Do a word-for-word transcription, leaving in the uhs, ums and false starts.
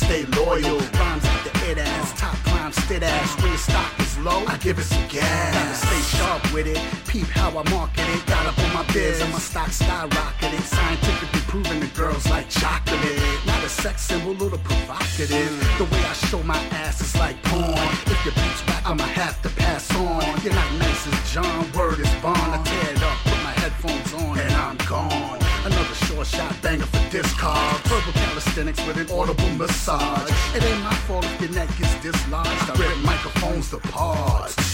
stay loyal. Rhymes like the it ass, top climb, stit ass. When the stock is low, I give it some gas. Gotta stay sharp with it, peep how I market it. Got up on my biz and my stock skyrocketed. Scientifically proven the girls like chocolate. Not a sex symbol or the provocative. The way I show my ass is like porn. If your beats back, I'ma have to pass on. You're not nice as John, word is Bond. I tear it up, put my headphones on, and I'm gone. Another short shot banger for discard. Verbal calisthenics with an audible massage. It ain't my fault if your neck gets dislodged. I rip microphones to parts.